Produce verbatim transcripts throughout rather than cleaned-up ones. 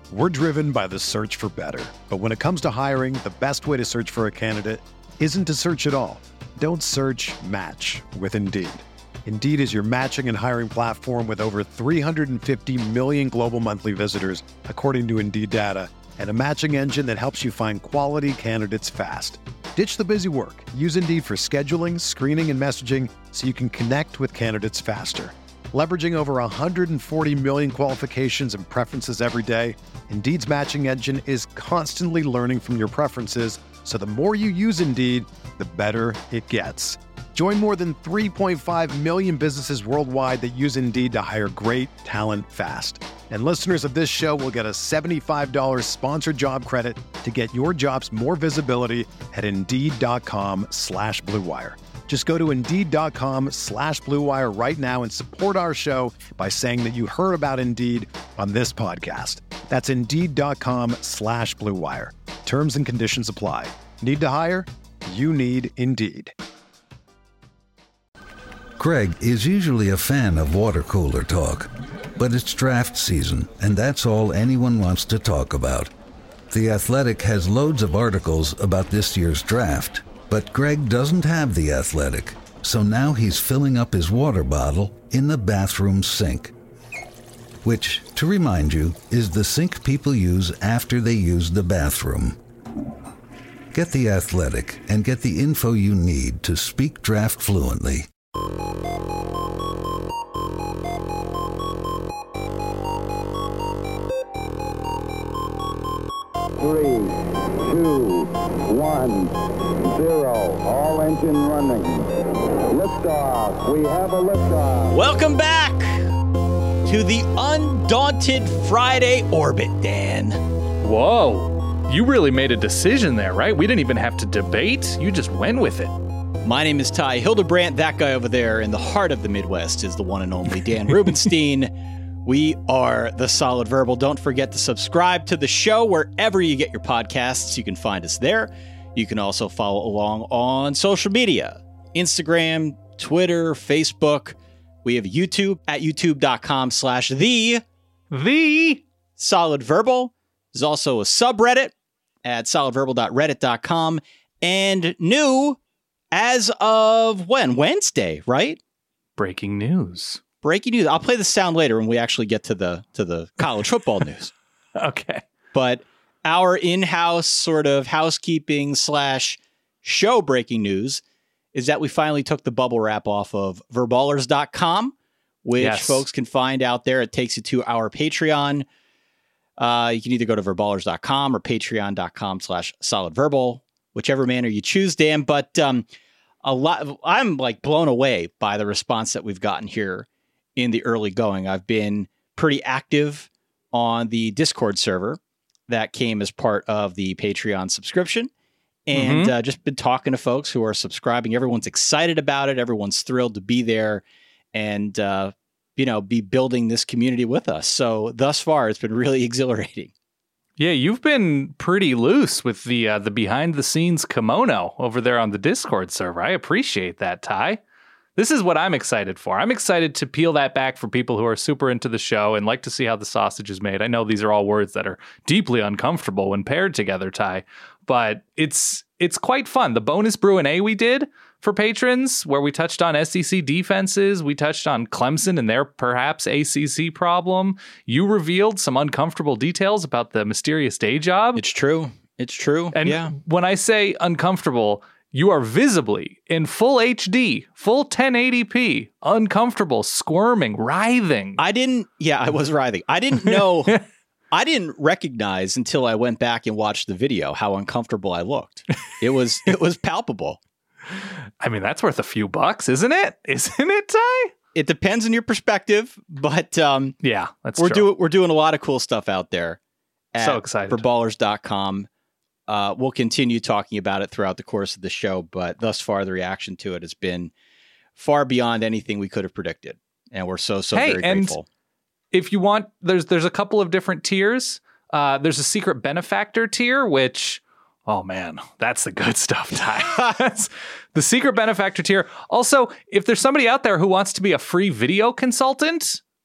We're driven by the search for better. But when it comes to hiring, the best way to search for a candidate isn't to search at all. Don't search, match with Indeed. Indeed is your matching and hiring platform with over three hundred fifty million global monthly visitors, according to Indeed data, and a matching engine that helps you find quality candidates fast. Ditch the busy work. Use Indeed for scheduling, screening, and messaging so you can connect with candidates faster. Leveraging over one hundred forty million qualifications and preferences every day, Indeed's matching engine is constantly learning from your preferences, so the more you use Indeed, the better it gets. Join more than three point five million businesses worldwide that use Indeed to hire great talent fast. And listeners of this show will get a seventy-five dollars sponsored job credit to get your jobs more visibility at Indeed.com slash Blue Wire. Just go to Indeed.com slash Blue Wire right now and support our show by saying that you heard about Indeed on this podcast. That's Indeed.com slash Blue Wire. Terms and conditions apply. Need to hire? You need Indeed. Greg is usually a fan of water cooler talk, but it's draft season, and that's all anyone wants to talk about. The Athletic has loads of articles about this year's draft, but Greg doesn't have The Athletic, so now he's filling up his water bottle in the bathroom sink. Which, to remind you, is the sink people use after they use the bathroom. Get The Athletic and get the info you need to speak draft fluently. Three, two, one, zero. All engine running. Liftoff. We have a liftoff. Welcome back to the Undaunted Friday Orbit, Dan. Whoa. You really made a decision there, right? We didn't even have to debate. You just went with it. My name is Ty Hildebrandt. That guy over there in the heart of the Midwest is the one and only Dan Rubenstein. We are The Solid Verbal. Don't forget to subscribe to the show wherever you get your podcasts. You can find us there. You can also follow along on social media, Instagram, Twitter, Facebook. We have YouTube at youtube.com slash the The Solid Verbal. There's also a subreddit at solid verbal dot reddit dot com. And new as of when? Wednesday, right? breaking news. Breaking news. I'll play the sound later when we actually get to the to the college football news. Okay. But our in-house sort of housekeeping slash show breaking news is that we finally took the bubble wrap off of verballers dot com, which yes. folks can find out there. It takes you to our Patreon. Uh, you can either go to verballers dot com or patreon.com slash solidverbal, whichever manner you choose, Dan. But um, a lot, I'm like blown away by the response that we've gotten here in the early going. I've been pretty active on the Discord server that came as part of the Patreon subscription, and mm-hmm. uh, just been talking to folks who are subscribing. Everyone's excited about it. Everyone's thrilled to be there and, uh, you know, be building this community with us. So thus far, it's been really exhilarating. Yeah, you've been pretty loose with the uh, the behind the scenes kimono over there on the Discord server. I appreciate that, Ty. This is what I'm excited for. I'm excited to peel that back for people who are super into the show and like to see how the sausage is made. I know these are all words that are deeply uncomfortable when paired together, Ty, but it's it's quite fun. The bonus Brew and A we did for patrons, where we touched on S E C defenses, we touched on Clemson and their perhaps A C C problem. You revealed some uncomfortable details about the mysterious day job. It's true. It's true. And yeah. when I say uncomfortable, you are visibly in full H D, full ten eighty p, uncomfortable, squirming, writhing. I didn't, yeah, I was writhing. I didn't know, I didn't recognize until I went back and watched the video how uncomfortable I looked. It was, it was palpable. I mean, that's worth a few bucks, isn't it? Isn't it, Ty? It depends on your perspective, but um, yeah, that's we're true. doing we're doing a lot of cool stuff out there. At so excited. verballers dot com. Uh, we'll continue talking about it throughout the course of the show, but thus far the reaction to it has been far beyond anything we could have predicted, and we're so so hey, very and grateful. If you want, there's there's a couple of different tiers. Uh, there's a secret benefactor tier, which. Oh, man, that's the good stuff, Ty. That's the secret benefactor tier. Also, if there's somebody out there who wants to be a free video consultant,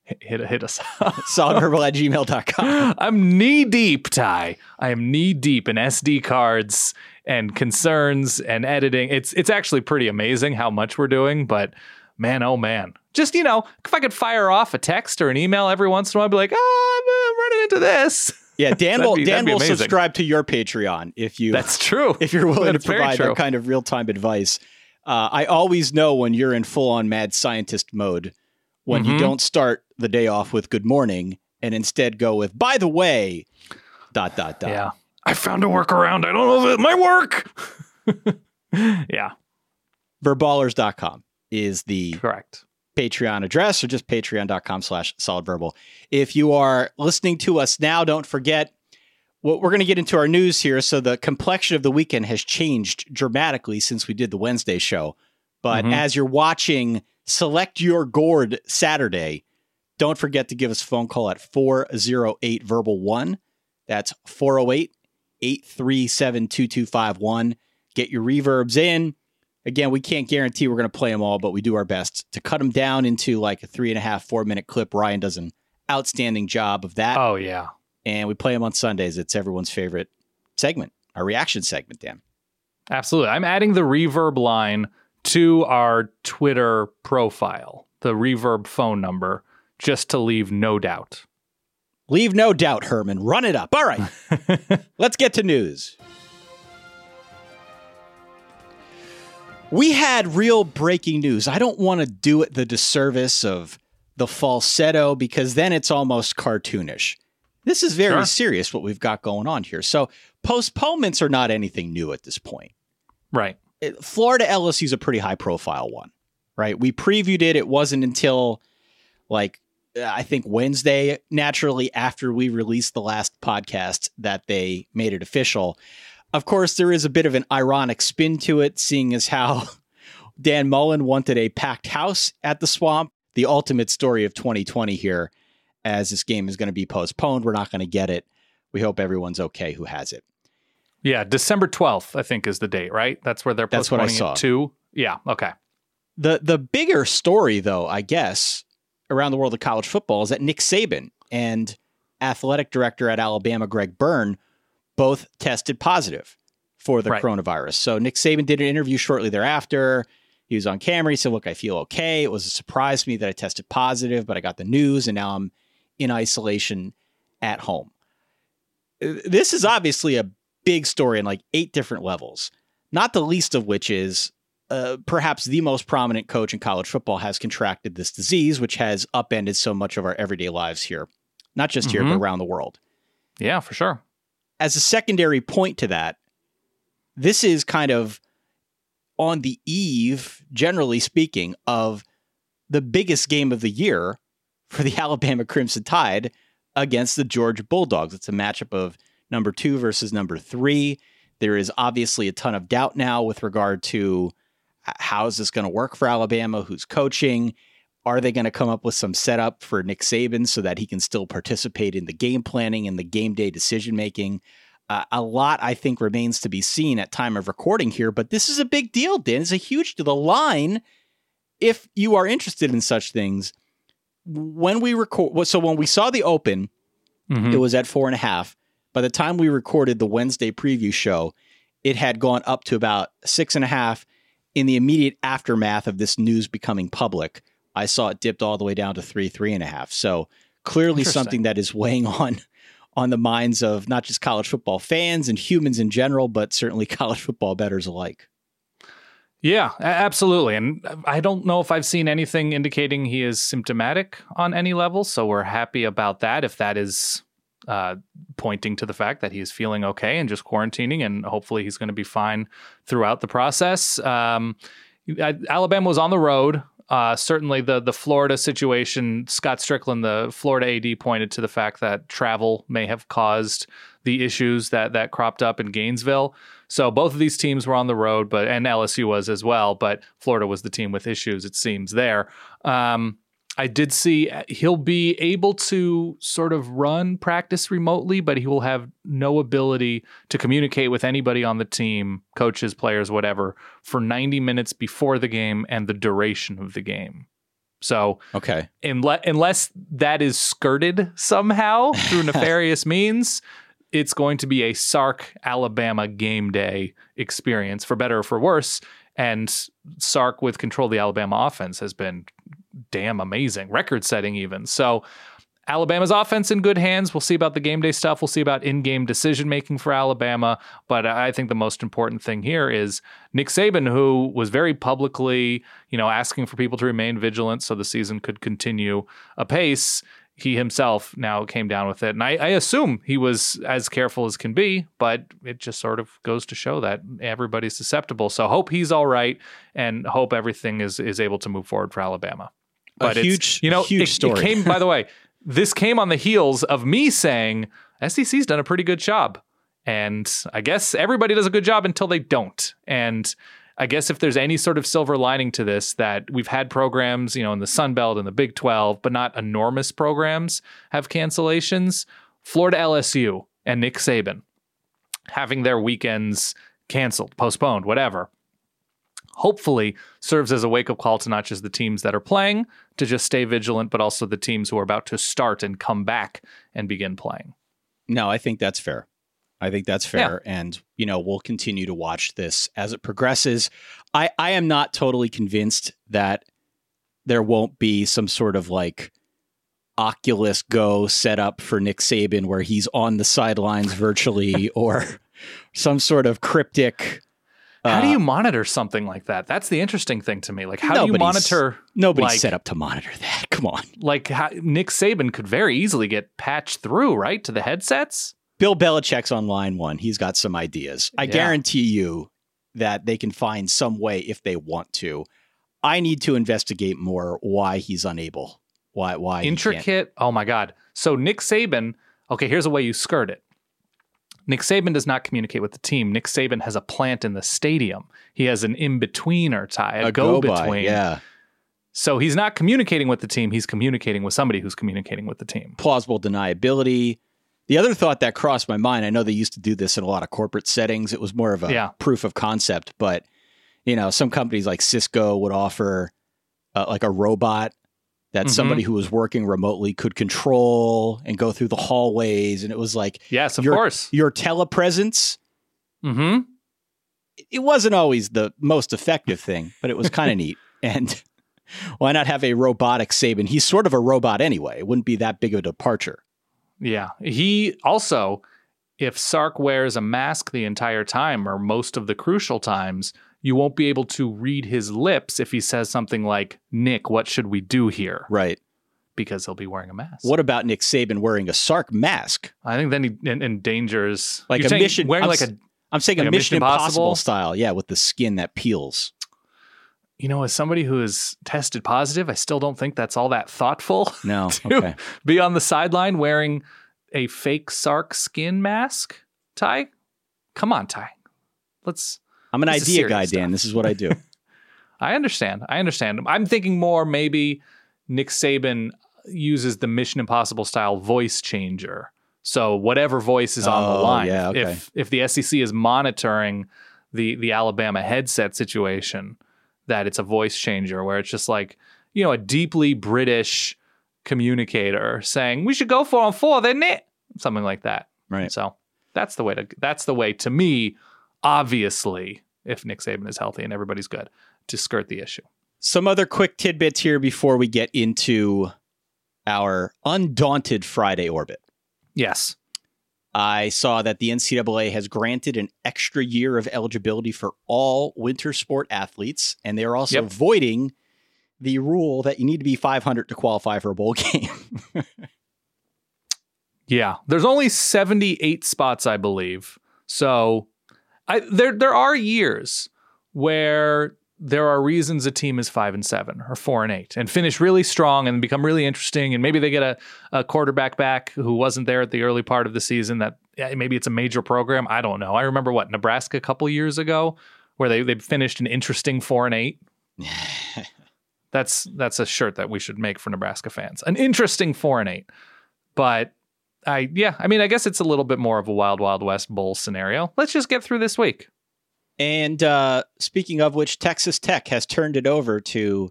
hit, hit us. solidverbal at gmail dot com. I'm knee deep, Ty. I am knee deep in S D cards and concerns and editing. It's it's actually pretty amazing how much we're doing, but man, oh man. Just, you know, if I could fire off a text or an email every once in a while, I'd be like, oh, I'm, I'm running into this. Yeah, Dan will be, Dan will amazing. subscribe to your Patreon if you That's true. If you're willing That's to provide very that true. kind of real-time advice. Uh, I always know when you're in full-on mad scientist mode when Mm-hmm. you don't start the day off with good morning and instead go with, by the way, dot, dot, dot. Yeah. I found a workaround. I don't know if it might work. Yeah. Verballers dot com is the Correct. Patreon address, or just patreon.com slash solidverbal. If you are listening to us now, don't forget, what we're going to get into our news here. So the complexion of the weekend has changed dramatically since we did the Wednesday show. But Mhm. as you're watching Select Your Gourd Saturday, don't forget to give us a phone call at four oh eight verbal one. That's four oh eight, eight three seven, two two five one. Get your reverbs in. Again, we can't guarantee we're going to play them all, but we do our best to cut them down into like a three and a half, four minute clip. Ryan does an outstanding job of that. Oh, yeah. And we play them on Sundays. It's everyone's favorite segment, our reaction segment, Dan. Absolutely. I'm adding the reverb line to our Twitter profile, the reverb phone number, just to leave no doubt. Leave no doubt, Herman. Run it up. All right. Let's get to news. We had real breaking news. I don't want to do it the disservice of the falsetto because then it's almost cartoonish. This is very Sure. serious what we've got going on here. So postponements are not anything new at this point. Right. It- Florida L S U is a pretty high profile one, right? We previewed it. It wasn't until like, uh, I think Wednesday, naturally, after we released the last podcast, that they made it official. Of course, there is a bit of an ironic spin to it, seeing as how Dan Mullen wanted a packed house at the Swamp. The ultimate story of twenty twenty here, as this game is going to be postponed. We're not going to get it. We hope everyone's okay who has it. Yeah. December twelfth, I think, is the date, right? That's where they're That's what I postponing saw. it to. Yeah. Okay. The the bigger story, though, I guess, around the world of college football is that Nick Saban and athletic director at Alabama, Greg Byrne, both tested positive for the Right. coronavirus. So Nick Saban did an interview shortly thereafter. He was on camera. He said, look, I feel okay. It was a surprise to me that I tested positive, but I got the news and now I'm in isolation at home. This is obviously a big story in like eight different levels, not the least of which is uh, perhaps the most prominent coach in college football has contracted this disease, which has upended so much of our everyday lives here, not just here, Mhm. but around the world. Yeah, for sure. As a secondary point to that, this is kind of on the eve, generally speaking, of the biggest game of the year for the Alabama Crimson Tide against the Georgia Bulldogs. It's a matchup of number two versus number three. There is obviously a ton of doubt now with regard to h- how is this going to work for Alabama? Who's coaching? Are they going to come up with some setup for Nick Saban so that he can still participate in the game planning and the game day decision making? Uh, a lot, I think, remains to be seen at time of recording here, but this is a big deal, Dan. It's a huge deal. The line, if you are interested in such things, when we record, so when we saw the open, Mhm. it was at four and a half. By the time we recorded the Wednesday preview show, it had gone up to about six and a half. In the immediate aftermath of this news becoming public, I saw it dipped all the way down to three, three and a half. So clearly Interesting. something that is weighing on on the minds of not just college football fans and humans in general, but certainly college football bettors alike. Yeah, a- absolutely. And I don't know if I've seen anything indicating he is symptomatic on any level. So we're happy about that. If that is uh, pointing to the fact that he's feeling okay and just quarantining, and hopefully he's going to be fine throughout the process. Um, I, Alabama was on the road. Uh, certainly the the Florida situation, Scott Strickland, the Florida A D, pointed to the fact that travel may have caused the issues that that cropped up in Gainesville. So both of these teams were on the road, but and L S U was as well, but Florida was the team with issues, it seems, there. Um, I did see he'll be able to sort of run practice remotely, but he will have no ability to communicate with anybody on the team, coaches, players, whatever, for ninety minutes before the game and the duration of the game. So Okay. unless, unless that is skirted somehow through nefarious means, it's going to be a Sark Alabama game day experience, for better or for worse. And Sark, with control of the Alabama offense, has been damn amazing, record-setting even. So Alabama's offense in good hands. We'll see about the game day stuff. We'll see about in-game decision-making for Alabama. But I think the most important thing here is Nick Saban, who was very publicly, you know, asking for people to remain vigilant so the season could continue apace. He himself now came down with it. And I, I assume he was as careful as can be, but it just sort of goes to show that everybody's susceptible. So hope he's all right and hope everything is, is able to move forward for Alabama. But a it's, huge, you know, huge it, story. It came, by the way, this came on the heels of me saying S E C's done a pretty good job. And I guess everybody does a good job until they don't. And I guess if there's any sort of silver lining to this, that we've had programs, you know, in the Sun Belt and the Big twelve, but not enormous programs have cancellations. Florida L S U and Nick Saban having their weekends canceled, postponed, whatever, hopefully serves as a wake-up call to not just the teams that are playing to just stay vigilant, but also the teams who are about to start and come back and begin playing. No, I think that's fair. I think that's fair. Yeah. And, you know, we'll continue to watch this as it progresses. I, I am not totally convinced that there won't be some sort of like Oculus Go set up for Nick Saban where he's on the sidelines virtually or some sort of cryptic. How uh, do you monitor something like that? That's the interesting thing to me. Like, how do you monitor? Nobody's like, set up to monitor that. Come on. Like, how, Nick Saban could very easily get patched through, right, to the headsets? Bill Belichick's on line one. He's got some ideas. I yeah. guarantee you that they can find some way if they want to. I need to investigate more why he's unable. Why? Why? Intricate. Oh, my God. So Nick Saban, okay, here's a way you skirt it. Nick Saban does not communicate with the team. Nick Saban has a plant in the stadium. He has an in-betweener tie, a, a go-between. Go yeah. So he's not communicating with the team. He's communicating with somebody who's communicating with the team. Plausible deniability. The other thought that crossed my mind, I know they used to do this in a lot of corporate settings. It was more of a yeah. proof of concept. But, you know, some companies like Cisco would offer uh, like a robot that mm-hmm. somebody who was working remotely could control and go through the hallways. And it was like, yes, of your, course, your telepresence. Mm-hmm. It wasn't always the most effective thing, but it was kind of neat. And why not have a robotic Saban? He's sort of a robot anyway. It wouldn't be that big of a departure. Yeah. He also, if Sark wears a mask the entire time or most of the crucial times, you won't be able to read his lips if he says something like, Nick, what should we do here? Right. Because he'll be wearing a mask. What about Nick Saban wearing a Sark mask? I think then he endangers... Like a mission... Wearing I'm, like a, I'm saying like a Mission Impossible? Impossible style. Yeah, with the skin that peels. You know, as somebody who is tested positive, I still don't think that's all that thoughtful. No, to okay. be on the sideline wearing a fake Sark skin mask, Ty? Come on, Ty. Let's... I'm an idea guy, Dan. Stuff. This is what I do. I understand. I understand. I'm thinking more maybe Nick Saban uses the Mission Impossible style voice changer. So whatever voice is on oh, the line, yeah, okay. if if the S E C is monitoring the the Alabama headset situation, that it's a voice changer where it's just like, you know, a deeply British communicator saying, we should go four on four, then it something like that. Right. So that's the way to that's the way to me. Obviously, if Nick Saban is healthy and everybody's good, to skirt the issue. Some other quick tidbits here before we get into our undaunted Friday orbit. Yes. I saw that the N C double A has granted an extra year of eligibility for all winter sport athletes, and they're also yep. voiding the rule that you need to be five hundred to qualify for a bowl game. Yeah. There's only seventy-eight spots, I believe. So... I, there there are years where there are reasons a team is five and seven or four and eight and finish really strong and become really interesting. And maybe they get a, a quarterback back who wasn't there at the early part of the season that yeah, maybe it's a major program. I don't know. I remember what, Nebraska a couple years ago where they, they finished an interesting four and eight. that's, that's a shirt that we should make for Nebraska fans. An interesting four and eight, but I yeah, I mean, I guess it's a little bit more of a Wild Wild West bowl scenario. Let's just get through this week. And uh, speaking of which, Texas Tech has turned it over to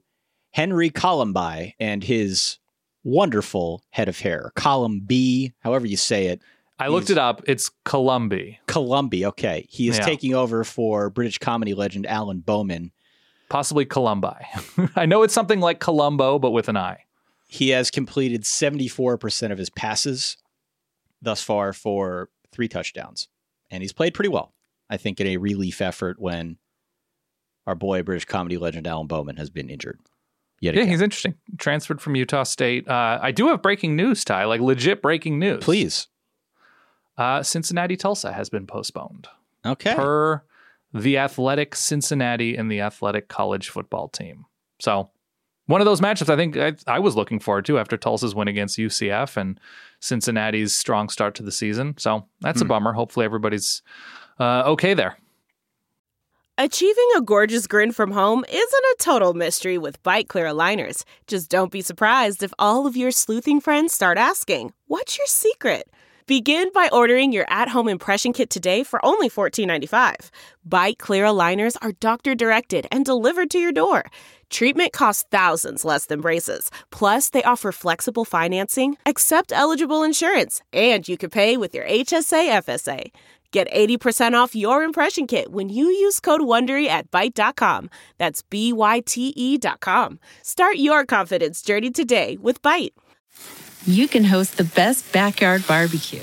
Henry Columbi and his wonderful head of hair. Columbi, however you say it. I looked it up. It's Columbi. Columbi, okay. He is Yeah. taking over for British comedy legend Alan Bowman. Possibly Columbi. I know it's something like Columbo, but with an I. He has completed seventy-four percent of his passes thus far for three touchdowns. And he's played pretty well, I think, in a relief effort when our boy, British comedy legend Alan Bowman, has been injured. Yet Yeah, again. he's interesting. Transferred from Utah State. Uh, I do have breaking news, Ty, like legit breaking news. Please. Uh, Cincinnati Tulsa has been postponed. Okay. Per the Athletic Cincinnati and the Athletic College football team. So one of those matchups I think I, I was looking forward to after Tulsa's win against U C F and Cincinnati's strong start to the season. So that's Hmm. a bummer. Hopefully everybody's uh, okay there. Achieving a gorgeous grin from home isn't a total mystery with Bite Clear aligners. Just don't be surprised if all of your sleuthing friends start asking, "What's your secret?" Begin by ordering your at-home impression kit today for only fourteen ninety-five. Bite Clear aligners are doctor-directed and delivered to your door. Treatment costs thousands less than braces. Plus, they offer flexible financing, accept eligible insurance, and you can pay with your H S A F S A. Get eighty percent off your impression kit when you use code WONDERY at byte dot com. That's B Y T E dot com. Start your confidence journey today with Byte. You can host the best backyard barbecue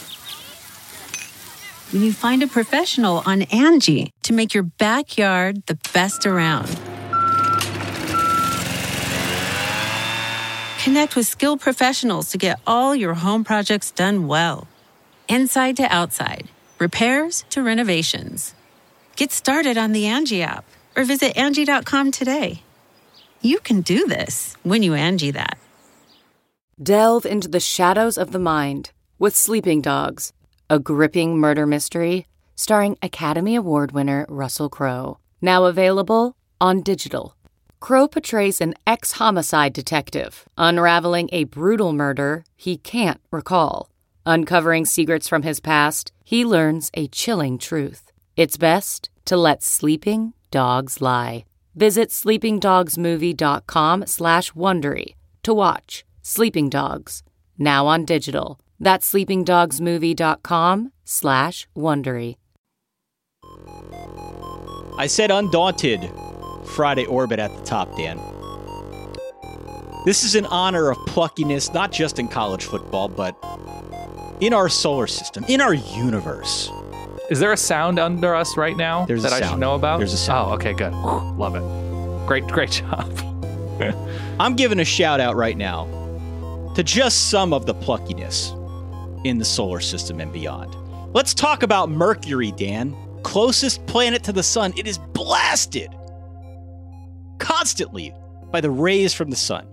when you find a professional on Angie to make your backyard the best around. Connect with skilled professionals to get all your home projects done well. Inside to outside, repairs to renovations. Get started on the Angie app or visit Angie dot com today. You can do this when you Angie that. Delve into the shadows of the mind with Sleeping Dogs, a gripping murder mystery starring Academy Award winner Russell Crowe. Now available on digital. Crowe portrays an ex-homicide detective unraveling a brutal murder he can't recall. Uncovering secrets from his past, he learns a chilling truth. It's best to let sleeping dogs lie. Visit sleeping dogs movie dot com slash Wondery to watch Sleeping Dogs, now on digital. That's sleeping dogs movie dot com slash Wondery. I said undaunted Friday Orbit at the top, Dan. This is in honor of pluckiness, not just in college football, but in our solar system, in our universe. Is there a sound under us right now There's a that I should sound. know about? There's a sound. Oh, okay, good. Whew, love it. Great, great job. I'm giving a shout out right now to just some of the pluckiness in the solar system and beyond. Let's talk about Mercury, Dan. Closest planet to the sun. It is blasted constantly by the rays from the sun.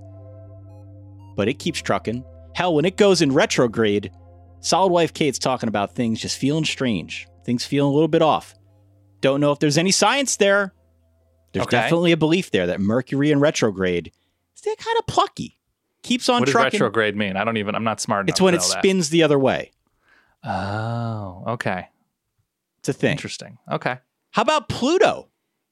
But it keeps trucking. Hell, when it goes in retrograde, Solid Wife Kate's talking about things just feeling strange. Things feeling a little bit off. Don't know if there's any science there. There's Okay. definitely a belief there that Mercury in retrograde is kind of plucky. Keeps on What does trucking. retrograde mean? I don't even, I'm not smart enough It's when to it know that. spins the other way. Oh, okay. It's a thing. Interesting. Okay. How about Pluto?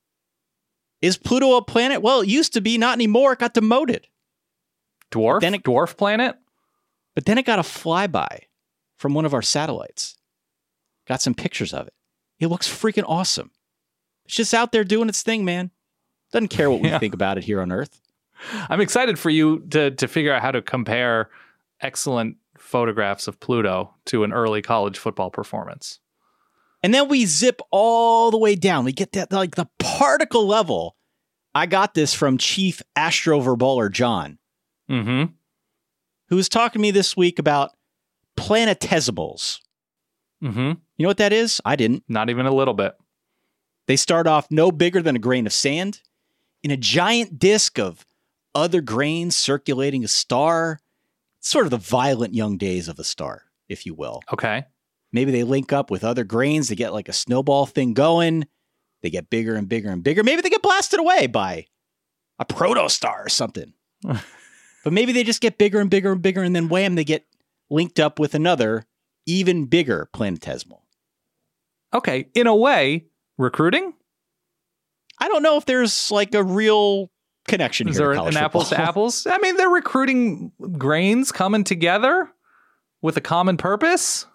Is Pluto a planet? Well, it used to be, not anymore. It got demoted. Dwarf? Then it- Dwarf planet? But then it got a flyby from one of our satellites. Got some pictures of it. It looks freaking awesome. It's just out there doing its thing, man. Doesn't care what we Yeah. think about it here on Earth. I'm excited for you to to figure out how to compare excellent photographs of Pluto to an early college football performance. And then we zip all the way down. We get that, like, the particle level. I got this from Chief Astroverballer John, Mm-hmm. who was talking to me this week about planetesimals. Mm-hmm. You know what that is? I didn't. Not even a little bit. They start off no bigger than a grain of sand in a giant disk of other grains circulating a star. It's sort of the violent young days of a star, if you will. Okay. Maybe they link up with other grains to get like a snowball thing going. They get bigger and bigger and bigger. Maybe they get blasted away by a protostar or something. But maybe they just get bigger and bigger and bigger, and then wham, they get linked up with another even bigger planetesimal. Okay. In a way, recruiting? I don't know if there's like a real connection Is here there to college an apples to football. apples? I mean, they're recruiting grains coming together with a common purpose.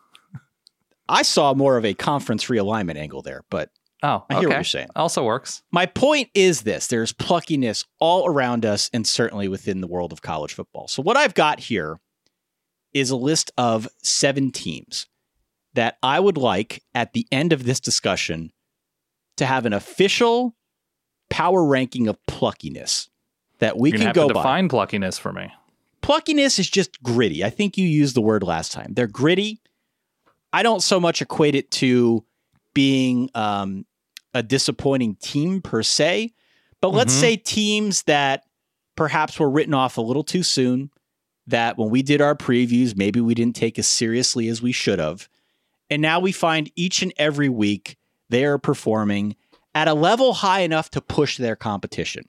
I saw more of a conference realignment angle there, but Oh, I okay. hear what you're saying. Also works. My point is this. There's pluckiness all around us and certainly within the world of college football. So what I've got here is a list of seven teams that I would like at the end of this discussion to have an official power ranking of pluckiness that we You're can gonna go have to by. define pluckiness for me. Pluckiness is just gritty. I think you used the word last time. They're gritty. I don't so much equate it to being um, a disappointing team per se, but let's Mhm. say teams that perhaps were written off a little too soon, that when we did our previews, maybe we didn't take as seriously as we should have. And now we find each and every week they are performing at a level high enough to push their competition.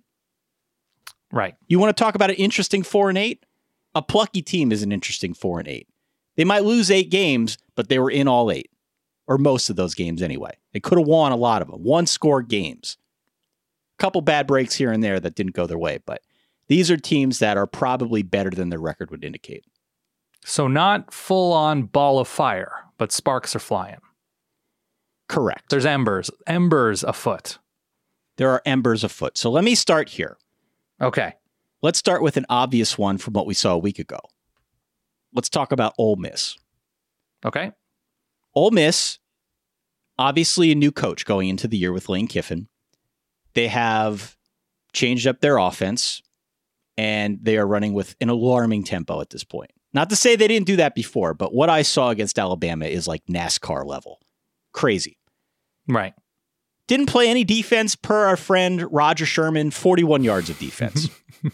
Right. You want to talk about an interesting four and eight? A plucky team is an interesting four and eight. They might lose eight games, but they were in all eight, or most of those games anyway. They could have won a lot of them. One score games. A couple bad breaks here and there that didn't go their way, but these are teams that are probably better than their record would indicate. So not full on ball of fire, but sparks are flying. Correct. There's embers, embers afoot. There are embers afoot. So let me start here. Okay. Let's start with an obvious one from what we saw a week ago. Let's talk about Ole Miss. Okay. Ole Miss, obviously a new coach going into the year with Lane Kiffin. They have changed up their offense, and they are running with an alarming tempo at this point. Not to say they didn't do that before, but what I saw against Alabama is like NASCAR level. Crazy. Right. Didn't play any defense per our friend Roger Sherman, forty-one yards of defense.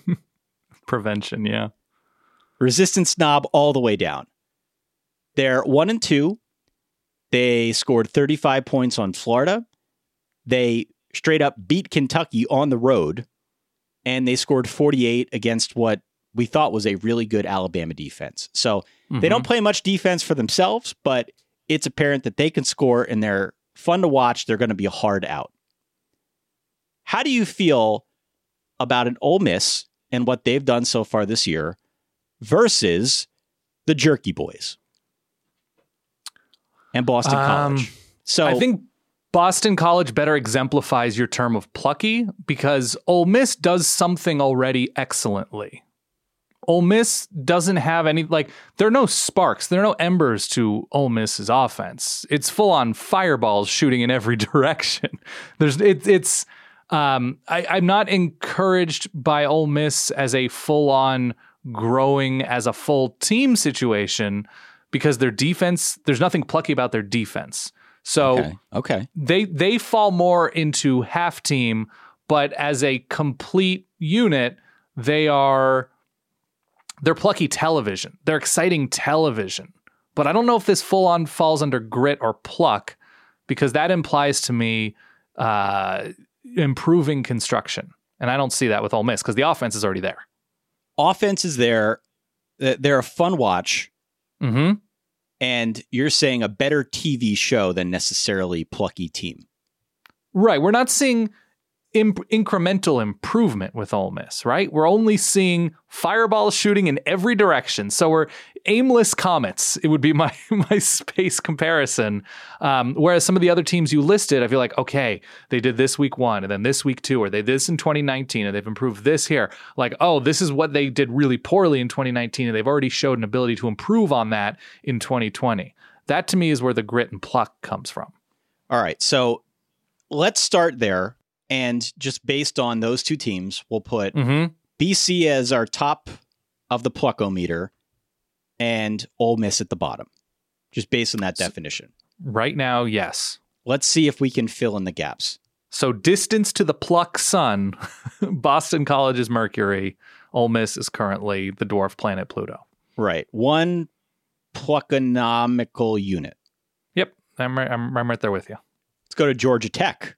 Prevention, yeah. Resistance knob all the way down. They're one and two. They scored thirty-five points on Florida. They straight up beat Kentucky on the road, and they scored forty-eight against what we thought was a really good Alabama defense. So Mm-hmm. they don't play much defense for themselves, but it's apparent that they can score, and they're fun to watch. They're going to be a hard out. How do you feel about an Ole Miss and what they've done so far this year versus the Jerky Boys and Boston Um, College? So I think Boston College better exemplifies your term of plucky because Ole Miss does something already excellently. Ole Miss doesn't have any, like, there are no sparks. There are no embers to Ole Miss's offense. It's full on fireballs shooting in every direction. There's, it, it's, um, I, I'm not encouraged by Ole Miss as a full on growing as a full team situation because their defense, there's nothing plucky about their defense. So okay, okay. they they fall more into half team, but as a complete unit, they are they're plucky television. They're exciting television. But I don't know if this full on falls under grit or pluck, because that implies to me uh, improving construction. And I don't see that with Ole Miss because the offense is already there. Offense is there. They're a fun watch. Mm-hmm. And you're saying a better T V show than necessarily plucky team. Right. We're not seeing imp- incremental improvement with Ole Miss, right? We're only seeing fireballs shooting in every direction. So we're aimless comets. It would be my my space comparison. Um, whereas some of the other teams you listed, I feel like, okay, they did this week one and then this week two, or they did this in twenty nineteen and they've improved this here. Like, oh, this is what they did really poorly in twenty nineteen and they've already showed an ability to improve on that in twenty twenty. That to me is where the grit and pluck comes from. All right. So let's start there. And just based on those two teams, we'll put Mm-hmm. B C as our top of the pluckometer and Ole Miss at the bottom, just based on that definition. Right now, yes. Let's see if we can fill in the gaps. So distance to the pluck sun, Boston College is Mercury. Ole Miss is currently the dwarf planet Pluto. Right. One pluckonomical unit. Yep, I'm right, I'm, I'm right there with you. Let's go to Georgia Tech.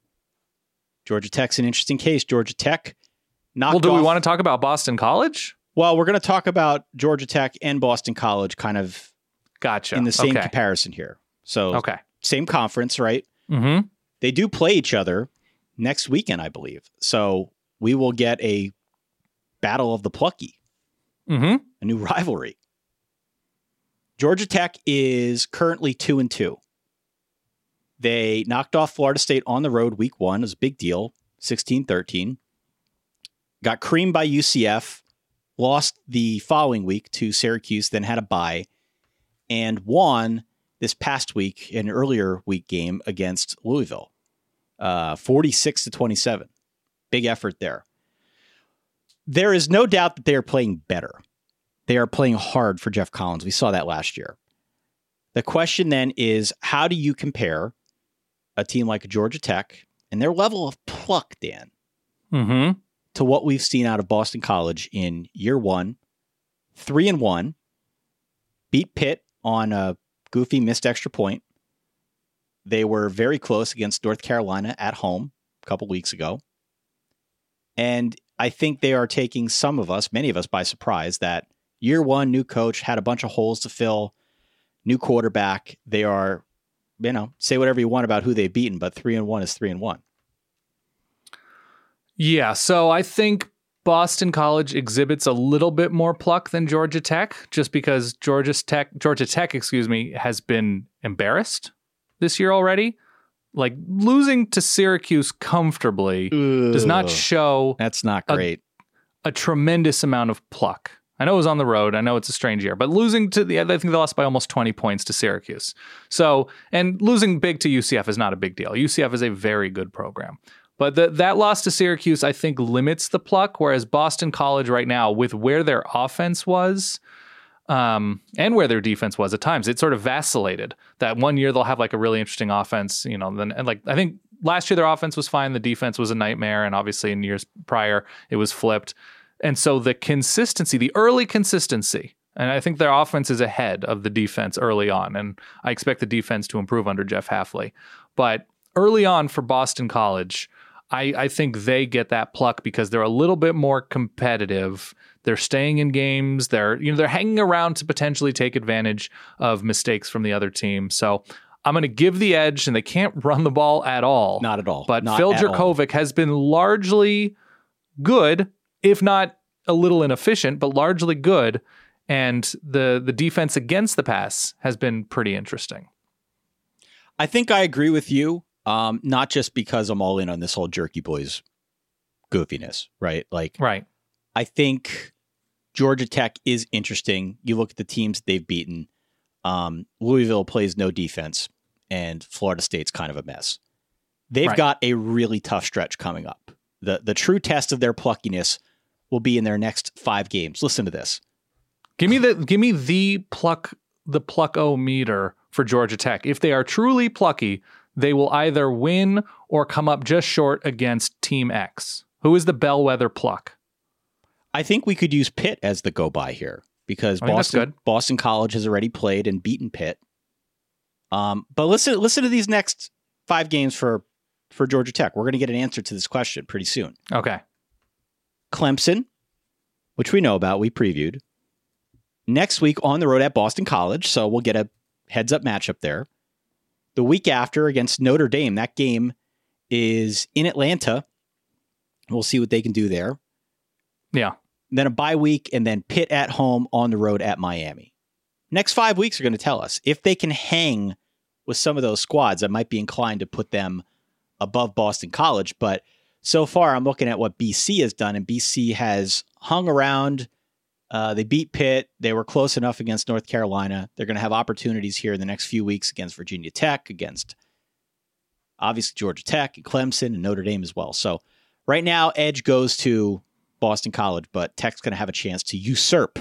Georgia Tech's an interesting case. Georgia Tech knocked Well, do off, we want to talk about Boston College? Well, we're going to talk about Georgia Tech and Boston College kind of Gotcha. in the same okay. comparison here. So Okay. same conference, right? Mm-hmm. They do play each other next weekend, I believe. So we will get a battle of the plucky, Mm-hmm. a new rivalry. Georgia Tech is currently two and two. They knocked off Florida State on the road week one. It was a big deal, sixteen thirteen. Got creamed by U C F, lost the following week to Syracuse, then had a bye, and won this past week, an earlier week game against Louisville, uh, forty-six to twenty-seven. Big effort there. There is no doubt that they are playing better. They are playing hard for Jeff Collins. We saw that last year. The question then is, how do you compare a team like Georgia Tech and their level of pluck, Dan, Mm-hmm. to what we've seen out of Boston College in year one, three and one, beat Pitt on a goofy missed extra point. They were very close against North Carolina at home a couple weeks ago. And I think they are taking some of us, many of us, by surprise that year one, new coach, had a bunch of holes to fill, new quarterback. They are, you know, say whatever you want about who they've beaten, but three and one is three and one. Yeah, so I think Boston College exhibits a little bit more pluck than Georgia Tech, just because Georgia Tech, Georgia Tech, excuse me, has been embarrassed this year already. Like, losing to Syracuse comfortably Ugh, does not show that's not great. A, a tremendous amount of pluck. I know it was on the road. I know it's a strange year, but losing to the, I think they lost by almost twenty points to Syracuse. So, and losing big to U C F is not a big deal. U C F is a very good program. But the, that loss to Syracuse, I think, limits the pluck, whereas Boston College right now, with where their offense was um, and where their defense was at times, it sort of vacillated. That one year they'll have like a really interesting offense, you know, then and like I think last year their offense was fine, the defense was a nightmare, and obviously in years prior it was flipped. And so the consistency, the early consistency, and I think their offense is ahead of the defense early on, and I expect the defense to improve under Jeff Hafley. But early on for Boston College, I, I think they get that pluck because they're a little bit more competitive. They're staying in games. They're, you know, they're hanging around to potentially take advantage of mistakes from the other team. So I'm going to give the edge, and they can't run the ball at all. Not at all. But Not Phil Jurkovec has been largely good, if not a little inefficient, but largely good. And the the defense against the pass has been pretty interesting. I think I agree with you. Um, not just because I'm all in on this whole Jerky Boys goofiness, right? Like, right. I think Georgia Tech is interesting. You look at the teams they've beaten. Um, Louisville plays no defense, and Florida State's kind of a mess. They've right. got a really tough stretch coming up. The the true test of their pluckiness will be in their next five games. Listen to this. Give me the give me the pluck the pluck-o-meter for Georgia Tech. If they are truly plucky, they will either win or come up just short against Team X. Who is the bellwether pluck? I think we could use Pitt as the go-by here because I mean, Boston Boston College has already played and beaten Pitt. Um, but listen, listen to these next five games for, for Georgia Tech. We're going to get an answer to this question pretty soon. Okay. Clemson, which we know about, we previewed. Next week on the road at Boston College, so we'll get a heads-up matchup there. The week after against Notre Dame, that game is in Atlanta. We'll see what they can do there. Yeah. Then a bye week, and then Pitt at home on the road at Miami. Next five weeks are going to tell us if they can hang with some of those squads. I might be inclined to put them above Boston College, but so far I'm looking at what B C has done, and B C has hung around. Uh, they beat Pitt. They were close enough against North Carolina. They're going to have opportunities here in the next few weeks against Virginia Tech, against obviously Georgia Tech, and Clemson, and Notre Dame as well. So right now, edge goes to Boston College, but Tech's going to have a chance to usurp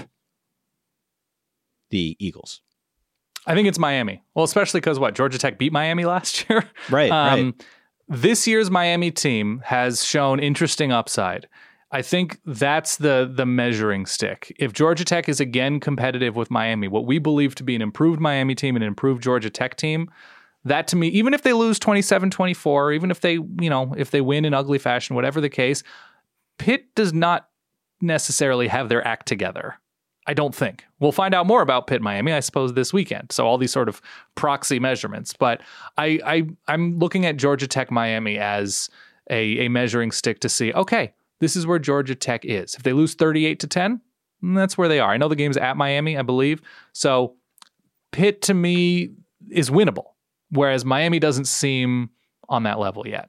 the Eagles. I think it's Miami. Well, especially because what? Georgia Tech beat Miami last year? Right, um, right. This year's Miami team has shown interesting upside. I think that's the the measuring stick. If Georgia Tech is again competitive with Miami, what we believe to be an improved Miami team and an improved Georgia Tech team, that to me, even if they lose twenty-seven twenty-four, even if they, you know, if they win in ugly fashion, whatever the case, Pitt does not necessarily have their act together. I don't think. We'll find out more about Pitt Miami, I suppose, this weekend. So all these sort of proxy measurements. But I, I I'm looking at Georgia Tech Miami as a, a measuring stick to see, okay, this is where Georgia Tech is. If they lose thirty-eight to ten, that's where they are. I know the game's at Miami, I believe. So Pitt, to me, is winnable, whereas Miami doesn't seem on that level yet.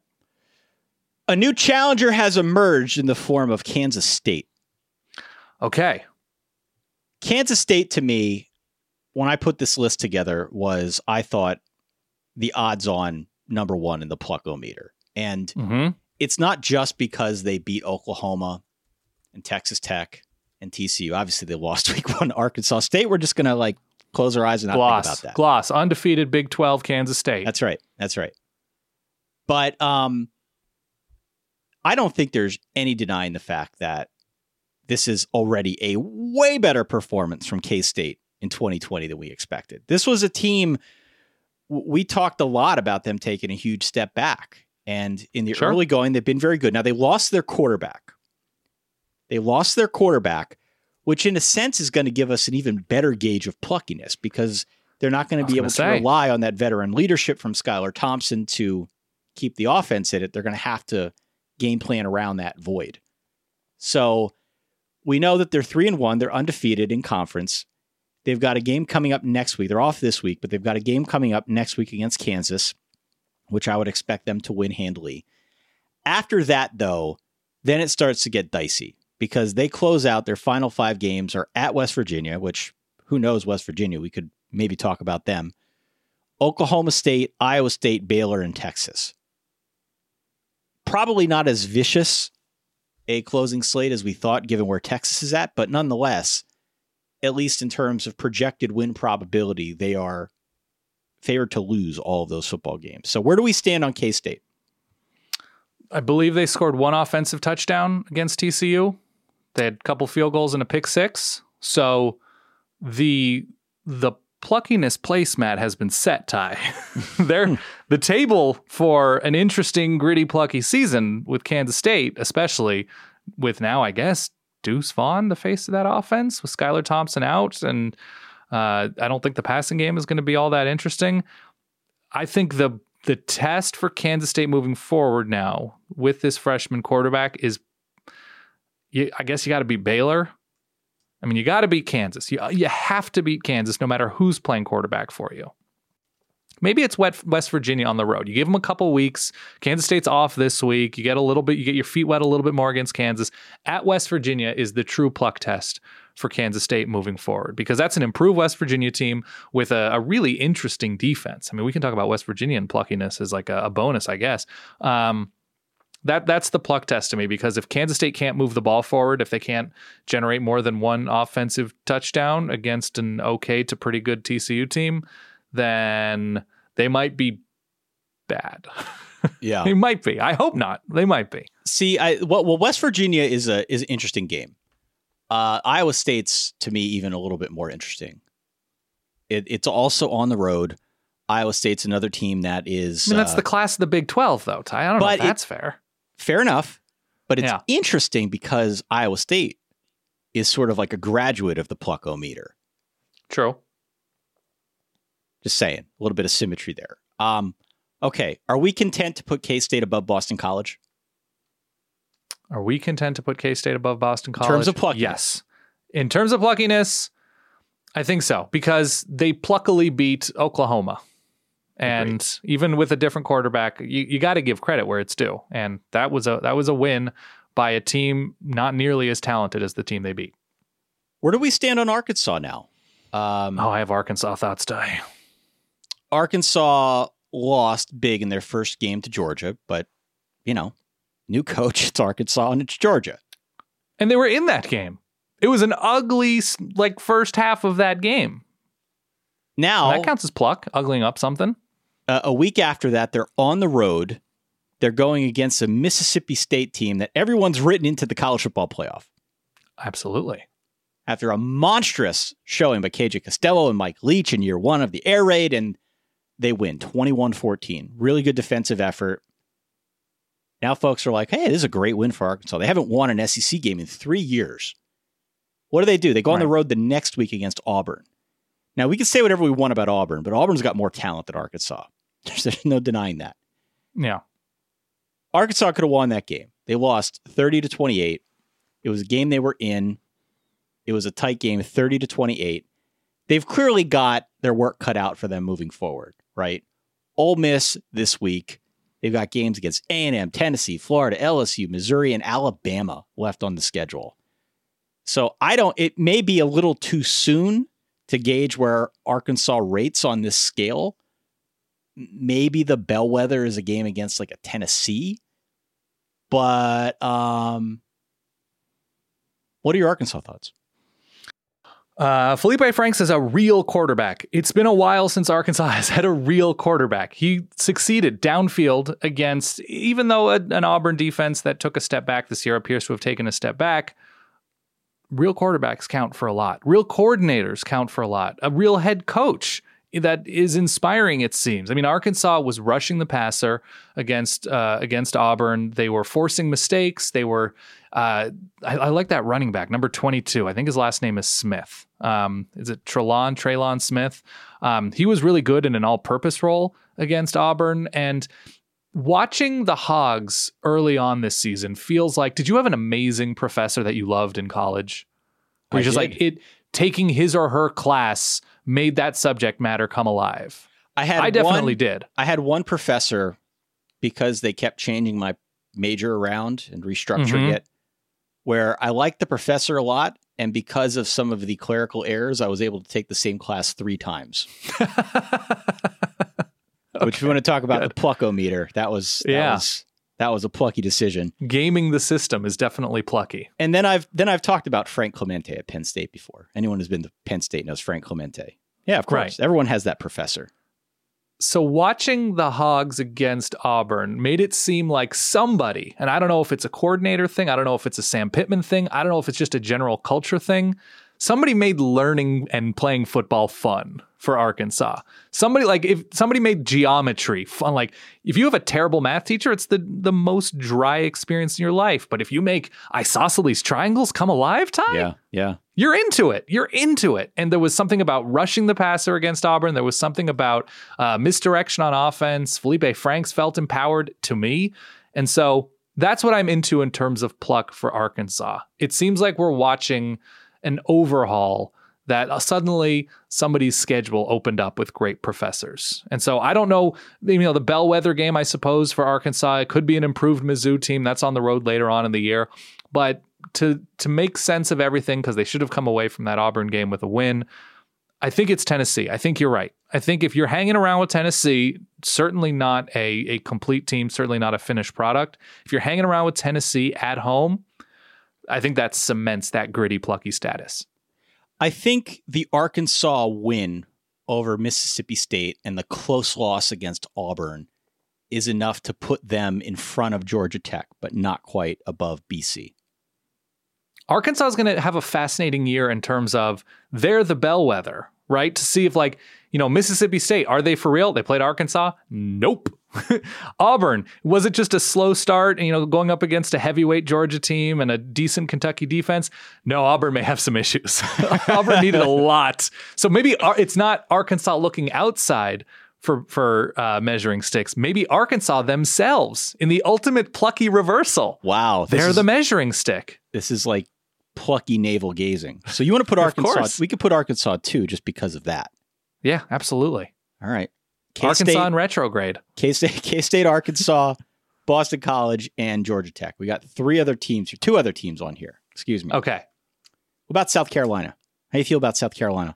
A new challenger has emerged in the form of Kansas State. Okay. Kansas State, to me, when I put this list together, was, I thought, the odds-on number one in the Pluckometer. And mm-hmm. it's not just because they beat Oklahoma and Texas Tech and T C U. Obviously, they lost week one to Arkansas State. We're just going to like close our eyes and not Gloss. think about that. Gloss. Undefeated Big twelve Kansas State. That's right. That's right. But um, I don't think there's any denying the fact that this is already a way better performance from K-State in twenty twenty than we expected. This was a team, we talked a lot about them taking a huge step back. And in the sure. early going, they've been very good. Now, they lost their quarterback. They lost their quarterback, which in a sense is going to give us an even better gauge of pluckiness because they're not going to be able to say. rely on that veteran leadership from Skylar Thompson to keep the offense in it. They're going to have to game plan around that void. So we know that they're three and one. They're undefeated in conference. They've got a game coming up next week. They're off this week, but they've got a game coming up next week against Kansas, which I would expect them to win handily. After that, though, then it starts to get dicey because they close out their final five games are at West Virginia, which who knows West Virginia? We could maybe talk about them. Oklahoma State, Iowa State, Baylor, and Texas. Probably not as vicious a closing slate as we thought, given where Texas is at, but nonetheless, at least in terms of projected win probability, they are favored to lose all of those football games. So where do we stand on K-State? I believe they scored one offensive touchdown against T C U. They had a couple field goals and a pick six. So the the pluckiness placemat has been set, Ty. They're the table for an interesting, gritty, plucky season with Kansas State, especially with now, I guess, Deuce Vaughn, the face of that offense, with Skylar Thompson out. And uh, I don't think the passing game is going to be all that interesting. I think the the test for Kansas State moving forward now with this freshman quarterback is, you, I guess you got to beat Baylor. I mean, you got to beat Kansas. You, you have to beat Kansas no matter who's playing quarterback for you. Maybe it's West Virginia on the road. You give them a couple weeks. Kansas State's off this week. You get a little bit, you get your feet wet a little bit more against Kansas. At West Virginia is the true pluck test for Kansas State moving forward, because that's an improved West Virginia team with a, a really interesting defense. I mean, we can talk about West Virginia and pluckiness as like a, a bonus, I guess. Um, that that's the pluck test to me, because if Kansas State can't move the ball forward, if they can't generate more than one offensive touchdown against an okay to pretty good T C U team, then they might be bad. Yeah, they might be. I hope not. They might be. See, I well, well West Virginia is a is an interesting game. Uh, Iowa State's, to me, even a little bit more interesting. It, it's also on the road. Iowa State's another team that is... I mean, that's uh, the class of the Big twelve, though, Ty. I don't know if that's it, fair. Fair enough. But it's yeah. interesting because Iowa State is sort of like a graduate of the Pluckometer. True. Just saying. A little bit of symmetry there. Um, okay. Are we content to put K-State above Boston College? Are we content to put K-State above Boston College? In terms of pluckiness? Yes. In terms of pluckiness, I think so, because they pluckily beat Oklahoma. And Agreed. Even with a different quarterback, you, you got to give credit where it's due. And that was a that was a win by a team not nearly as talented as the team they beat. Where do we stand on Arkansas now? Um, oh, I have Arkansas thoughts, Ty. Arkansas lost big in their first game to Georgia, but, you know, new coach, it's Arkansas, and it's Georgia. And they were in that game. It was an ugly, like, first half of that game. Now... And that counts as pluck, uglying up something. Uh, a week after that, they're on the road. They're going against a Mississippi State team that everyone's written into the college football playoff. Absolutely. After a monstrous showing by K J Costello and Mike Leach in year one of the air raid, and they win twenty-one fourteen. Really good defensive effort. Now folks are like, hey, this is a great win for Arkansas. They haven't won an S E C game in three years. What do they do? They go on right. the road the next week against Auburn. Now, we can say whatever we want about Auburn, but Auburn's got more talent than Arkansas. There's no denying that. Yeah. Arkansas could have won that game. They lost thirty to twenty-eight. It was a game they were in. It was a tight game, thirty to twenty-eight. They've clearly got their work cut out for them moving forward, right? Ole Miss this week. They've got games against A and M, Tennessee, Florida, L S U, Missouri, and Alabama left on the schedule. So I don't, it may be a little too soon to gauge where Arkansas rates on this scale. Maybe the bellwether is a game against like a Tennessee. But um, what are your Arkansas thoughts? Uh, Felipe Franks is a real quarterback. It's been a while since Arkansas has had a real quarterback. He succeeded downfield against, even though a, an Auburn defense that took a step back this year appears to have taken a step back, real quarterbacks count for a lot. Real coordinators count for a lot. A real head coach that is inspiring, it seems. I mean, Arkansas was rushing the passer against uh, against Auburn. They were forcing mistakes. They were, uh, I, I like that running back, number twenty-two. I think his last name is Smith. Um, is it Trelon, Traylon Smith? Um, he was really good in an all-purpose role against Auburn. And watching the Hogs early on this season feels like, did you have an amazing professor that you loved in college? Where you're just like, it taking his or her class made that subject matter come alive. I had I definitely one, did. I had one professor, because they kept changing my major around and restructuring Mm-hmm. it, where I liked the professor a lot. And because of some of the clerical errors, I was able to take the same class three times. Okay, which, if you want to talk about good. the pluckometer, that was, that Yeah. was that was a plucky decision. Gaming the system is definitely plucky. And then I've then I've talked about Frank Clemente at Penn State before. Anyone who's been to Penn State knows Frank Clemente. Yeah, of course. Right. Everyone has that professor. So watching the Hogs against Auburn made it seem like somebody, and I don't know if it's a coordinator thing, I don't know if it's a Sam Pittman thing, I don't know if it's just a general culture thing. Somebody made learning and playing football fun for Arkansas. Somebody like if somebody made geometry fun, like if you have a terrible math teacher, it's the the most dry experience in your life. But if you make isosceles triangles come alive, Ty, Yeah, yeah. you're into it. You're into it. And there was something about rushing the passer against Auburn. There was something about uh, misdirection on offense. Felipe Franks felt empowered to me. And so that's what I'm into in terms of pluck for Arkansas. It seems like we're watching an overhaul that uh, suddenly somebody's schedule opened up with great professors. And so I don't know, you know, the bellwether game, I suppose, for Arkansas, it could be an improved Mizzou team. That's on the road later on in the year. But to to make sense of everything, because they should have come away from that Auburn game with a win, I think it's Tennessee. I think you're right. I think if you're hanging around with Tennessee, certainly not a, a complete team, certainly not a finished product. If you're hanging around with Tennessee at home, I think that cements that gritty, plucky status. I think the Arkansas win over Mississippi State and the close loss against Auburn is enough to put them in front of Georgia Tech, but not quite above B C. Arkansas is going to have a fascinating year in terms of they're the bellwether, right? To see if, like, you know, Mississippi State, are they for real? They played Arkansas? Nope. Auburn, was it just a slow start, you know, going up against a heavyweight Georgia team and a decent Kentucky defense? No, Auburn may have some issues. Auburn needed a lot. So maybe it's not Arkansas looking outside for, for uh, measuring sticks. Maybe Arkansas themselves in the ultimate plucky reversal. Wow. They're is, the measuring stick. This is like plucky navel gazing. So you want to put Arkansas, course. we could put Arkansas too, just because of that. Yeah, absolutely. All right. Arkansas K-State, in retrograde. K-State, K-State, Arkansas, Boston College, and Georgia Tech. We got three other teams here, two other teams on here. Excuse me. Okay. What about South Carolina? How do you feel about South Carolina?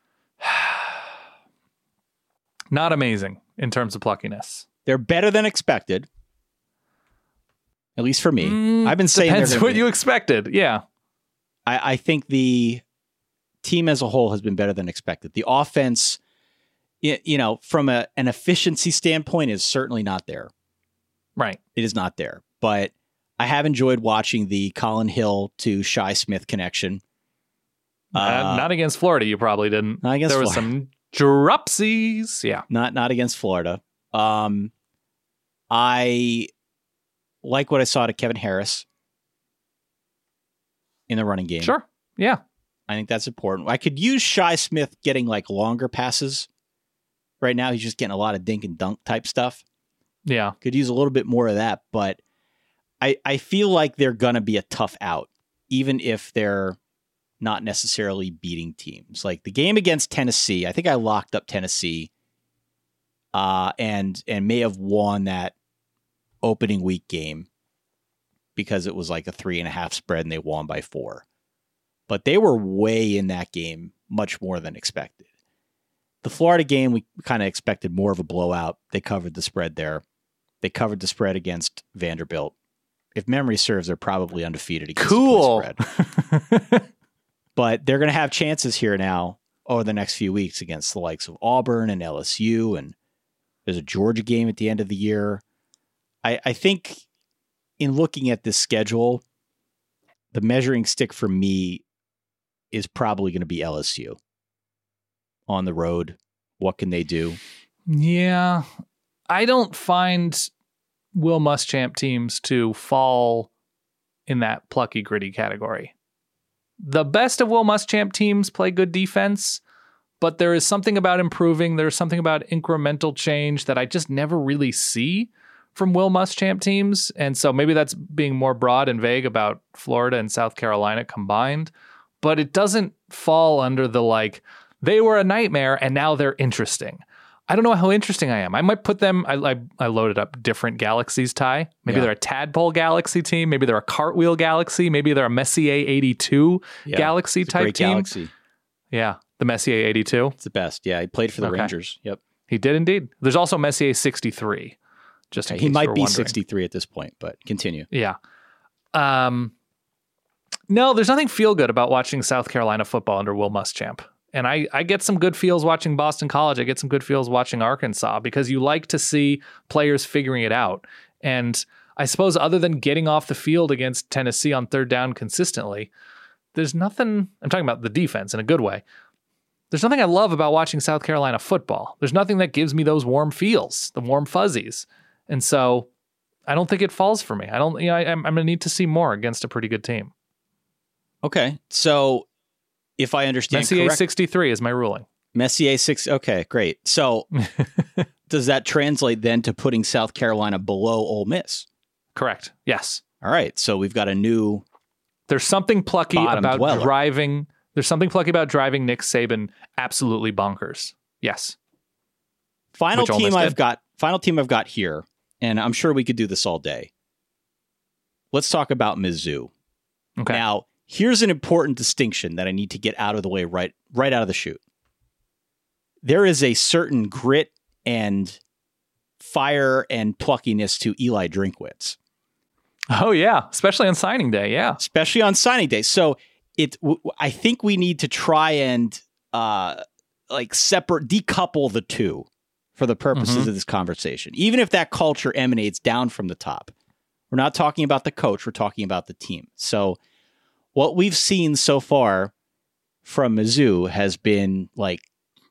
Not amazing in terms of pluckiness. They're better than expected. At least for me. Mm, I've been saying depends they're what gonna be- you expected. Yeah. I, I think the team as a whole has been better than expected. The offense, you, you know, from a, an efficiency standpoint, is certainly not there. Right. It is not there. But I have enjoyed watching the Colin Hill to Shi Smith connection. Uh, Uh, not against Florida, you probably didn't. Not against there was Florida. some dropsies. Yeah. Not not against Florida. Um, I like what I saw to Kevin Harris in the running game. Sure. Yeah. I think that's important. I could use Shi Smith getting like longer passes. Right now, he's just getting a lot of dink and dunk type stuff. Yeah. Could use a little bit more of that, but I, I feel like they're going to be a tough out, even if they're not necessarily beating teams. Like the game against Tennessee, I think I locked up Tennessee uh, and and may have won that opening week game because it was like a three and a half spread and they won by four. But they were way in that game, much more than expected. The Florida game, we kind of expected more of a blowout. They covered the spread there. They covered the spread against Vanderbilt. If memory serves, they're probably undefeated against cool. the point spread. But they're going to have chances here now over the next few weeks against the likes of Auburn and L S U, and there's a Georgia game at the end of the year. I, I think in looking at this schedule, the measuring stick for me is probably going to be L S U. On the road, what can they do? Yeah, I don't find Will Muschamp teams to fall in that plucky, gritty category. The best of Will Muschamp teams play good defense, but there is something about improving. There's something about incremental change that I just never really see from Will Muschamp teams. And so maybe that's being more broad and vague about Florida and South Carolina combined, but it doesn't fall under the like, they were a nightmare and now they're interesting. I don't know how interesting I am. I might put them, I I, I loaded up different galaxies, Ty. Maybe yeah. they're a Tadpole Galaxy team. Maybe they're a Cartwheel Galaxy. Maybe they're a Messier eighty-two yeah, Galaxy type great team. Galaxy. Yeah, the Messier eighty-two. It's the best. Yeah, he played for the okay. Rangers. Yep. He did indeed. There's also Messier sixty-three. Just in okay, case he might be wondering. sixty-three at this point, but continue. Yeah. Um. No, there's nothing feel good about watching South Carolina football under Will Muschamp. And I, I get some good feels watching Boston College. I get some good feels watching Arkansas because you like to see players figuring it out. And I suppose other than getting off the field against Tennessee on third down consistently, there's nothing, I'm talking about the defense in a good way. There's nothing I love about watching South Carolina football. There's nothing that gives me those warm feels, the warm fuzzies. And so I don't think it falls for me. I don't, you know, I, I'm, I'm going to need to see more against a pretty good team. Okay. So, if I understand Messier correct, sixty-three is my ruling. Messier six. Okay, great. So does that translate then to putting South Carolina below Ole Miss? Correct. Yes. All right. So we've got a new. There's something plucky about dweller. driving. There's something plucky about driving Nick Saban absolutely bonkers. Yes. Final Which team I've did. got. Final team I've got here, and I'm sure we could do this all day. Let's talk about Mizzou. Okay. Now. Here's an important distinction that I need to get out of the way right, right out of the chute. There is a certain grit and fire and pluckiness to Eli Drinkwitz. Oh, yeah. Especially on signing day. Yeah. Especially on signing day. So it, I think we need to try and uh, like separate, decouple the two for the purposes mm-hmm. of this conversation. Even if that culture emanates down from the top. We're not talking about the coach. We're talking about the team. So what we've seen so far from Mizzou has been like,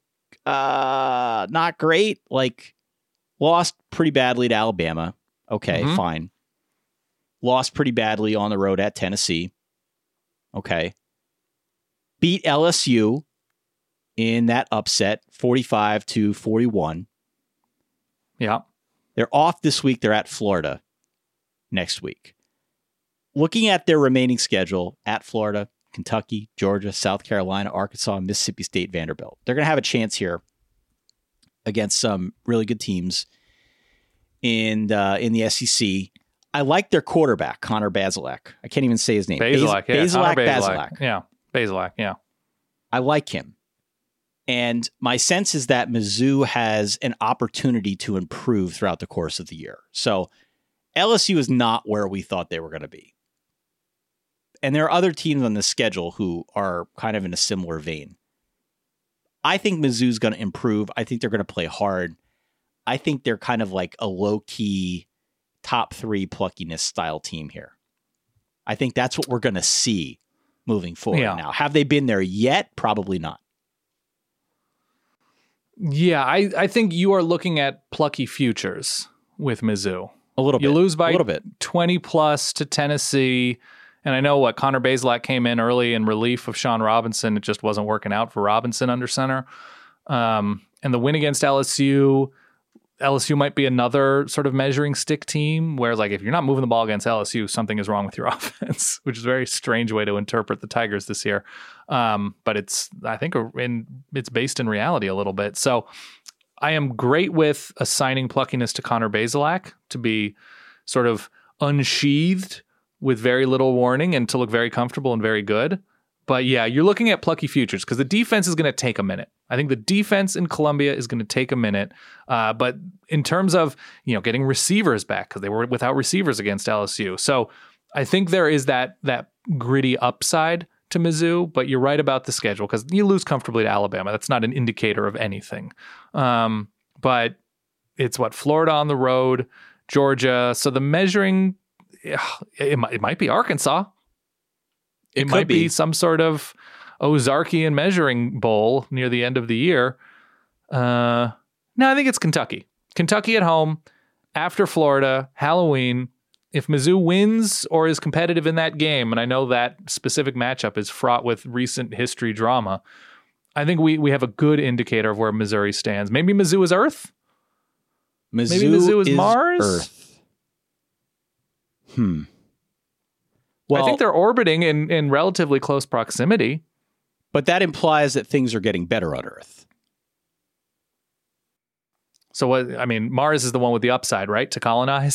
uh, not great. Like, lost pretty badly to Alabama. Okay, mm-hmm. fine. Lost pretty badly on the road at Tennessee. Okay. Beat L S U in that upset, forty-five to forty-one. Yeah. They're off this week. They're at Florida next week. Looking at their remaining schedule at Florida, Kentucky, Georgia, South Carolina, Arkansas, Mississippi State, Vanderbilt. They're going to have a chance here against some really good teams in uh, in the S E C. I like their quarterback, Connor Bazelak. I can't even say his name. Bazelak, Baz- yeah. Bazelak, Bazelak. Bazelak. Yeah, Bazelak, yeah. I like him. And my sense is that Mizzou has an opportunity to improve throughout the course of the year. So L S U is not where we thought they were going to be. And there are other teams on the schedule who are kind of in a similar vein. I think Mizzou's going to improve. I think they're going to play hard. I think they're kind of like a low-key top three pluckiness style team here. I think that's what we're going to see moving forward yeah. now. Have they been there yet? Probably not. Yeah, I, I think you are looking at plucky futures with Mizzou. A little bit. You lose by a little bit. twenty plus to Tennessee. And I know what Connor Bazelak came in early in relief of Sean Robinson. It just wasn't working out for Robinson under center. Um, and the win against L S U, L S U might be another sort of measuring stick team where, like, if you're not moving the ball against L S U, something is wrong with your offense, which is a very strange way to interpret the Tigers this year. Um, but it's, I think, in, it's based in reality a little bit. So I am great with assigning pluckiness to Connor Bazelak to be sort of unsheathed with very little warning and to look very comfortable and very good. But yeah, you're looking at plucky futures because the defense is going to take a minute. I think the defense in Columbia is going to take a minute. Uh, but in terms of, you know, getting receivers back, because they were without receivers against L S U. So I think there is that that gritty upside to Mizzou, but you're right about the schedule because you lose comfortably to Alabama. That's not an indicator of anything. Um, but it's what, Florida on the road, Georgia. So the measuring, it might, it might be Arkansas. It, it might be. be some sort of Ozarkian measuring bowl near the end of the year. Uh, no, I think it's Kentucky. Kentucky at home, after Florida, Halloween. If Mizzou wins or is competitive in that game, and I know that specific matchup is fraught with recent history drama, I think we we have a good indicator of where Missouri stands. Maybe Mizzou is Earth? Mizzou Maybe Mizzou is, is Mars? Earth. Hmm. Well, I think they're orbiting in, in relatively close proximity. But that implies that things are getting better on Earth. So what? I mean, Mars is the one with the upside, right? To colonize.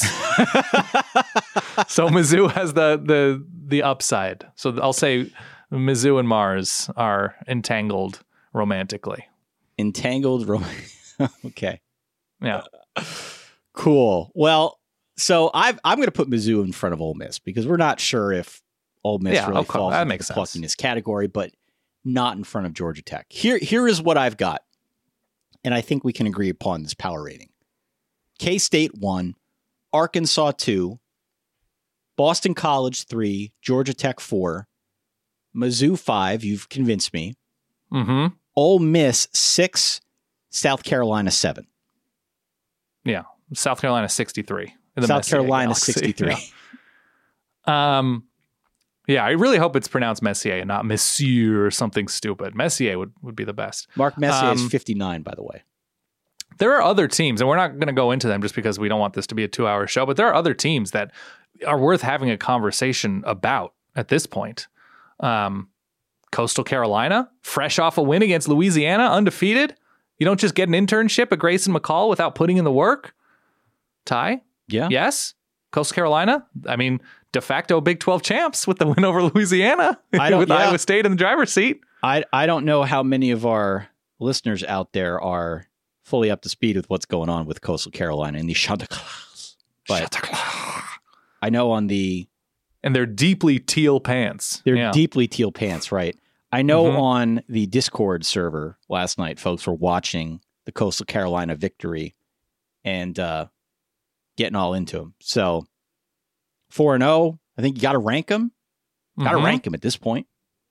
So Mizzou has the the the upside. So I'll say Mizzou and Mars are entangled romantically. Entangled, rom- okay. Yeah. Cool. Well, so I've, I'm going to put Mizzou in front of Ole Miss because we're not sure if Ole Miss yeah, really okay. falls that into makes the sense. pluckiness category, but not in front of Georgia Tech. Here, here is what I've got, and I think we can agree upon this power rating. K-State one, Arkansas two, Boston College three, Georgia Tech four, Mizzou five, you've convinced me, Mm-hmm. Ole Miss six, South Carolina seven. Yeah. South Carolina sixty-three. The South Messier Carolina Galaxy. sixty-three. Yeah. Um, yeah, I really hope it's pronounced Messier and not Monsieur or something stupid. Messier would, would be the best. Mark Messier Um, is fifty-nine, by the way. There are other teams, and we're not going to go into them just because we don't want this to be a two-hour show, but there are other teams that are worth having a conversation about at this point. Um, Coastal Carolina, fresh off a win against Louisiana, undefeated. You don't just get an internship at Grayson McCall without putting in the work. Ty? Yeah. Yes? Coastal Carolina? I mean, de facto Big twelve champs with the win over Louisiana I don't, with yeah. Iowa State in the driver's seat. I I don't know how many of our listeners out there are fully up to speed with what's going on with Coastal Carolina in the Santa Claus. But I know on the... And they're deeply teal pants. They're yeah. deeply teal pants, right? I know Mhm. on the Discord server last night, folks were watching the Coastal Carolina victory and uh, getting all into them. So four and oh, I think you got to rank them. Got to Mhm. rank them at this point.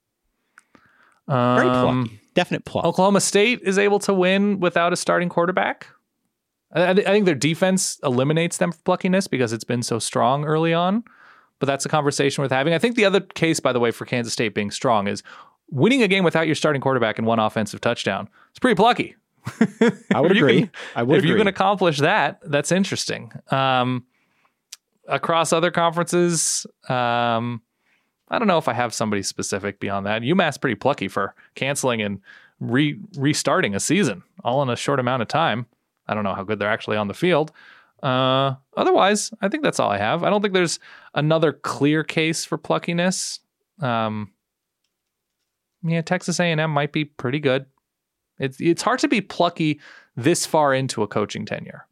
Very Um, plucky. Definite pluck. Oklahoma State is able to win without a starting quarterback. I, I think their defense eliminates them for pluckiness because it's been so strong early on. But that's a conversation worth having. I think the other case, by the way, for Kansas State being strong is winning a game without your starting quarterback and one offensive touchdown. It's pretty plucky. I would If you agree. can- I would if you agree. can accomplish that, that's interesting. Um, across other conferences, um, I don't know if I have somebody specific beyond that. UMass pretty plucky for canceling and re- restarting a season all in a short amount of time. I don't know how good they're actually on the field. Uh, otherwise, I think that's all I have. I don't think there's another clear case for pluckiness. Um, yeah, Texas A and M might be pretty good. It's it's hard to be plucky this far into a coaching tenure.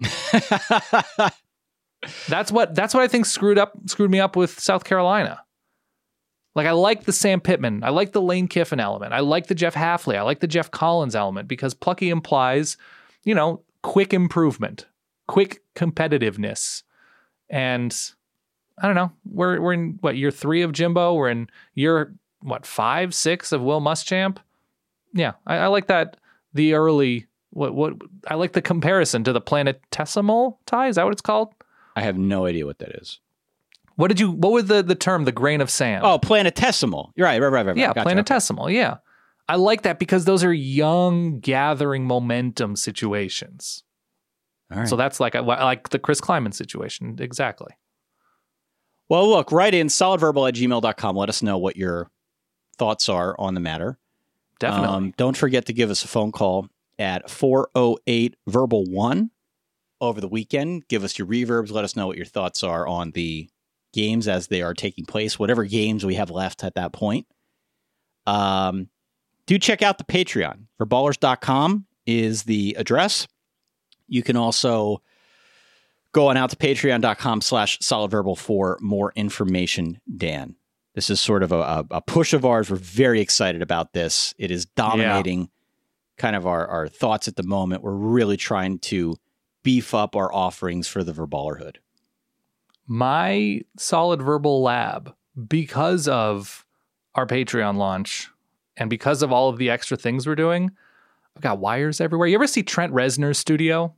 That's what that's what I think screwed up screwed me up with South Carolina. Like, I like the Sam Pittman, I like the Lane Kiffin element, I like the Jeff Hafley, I like the Jeff Collins element because plucky implies, you know, quick improvement, quick competitiveness, and I don't know. We're we're in what, year three of Jimbo. We're in year what, five, six of Will Muschamp. Yeah, I, I like that. The early what what I like the comparison to the planetesimal tie. Is that what it's called? I have no idea what that is. What did you? What was the the term? The grain of sand. Oh, planetesimal. You're right. Right. Right. Right. yeah, Gotcha. planetesimal. Yeah, I like that because those are young, gathering momentum situations. All right. So that's like a, like the Chris Kleiman situation. Exactly. Well, look, write in solidverbal at gmail dot com. Let us know what your thoughts are on the matter. Definitely. Um, don't forget to give us a phone call at four oh eight verbal one over the weekend. Give us your reverbs. Let us know what your thoughts are on the games as they are taking place, whatever games we have left at that point. Um, do check out the Patreon. Verballers dot com is the address. You can also go on out to patreon dot com slash solidverbal for more information, Dan. This is sort of a, a push of ours. We're very excited about this. It is dominating yeah. kind of our, our thoughts at the moment. We're really trying to beef up our offerings for the Verballerhood. My Solid Verbal Lab, because of our Patreon launch and because of all of the extra things we're doing, I've got wires everywhere. You ever see Trent Reznor's studio?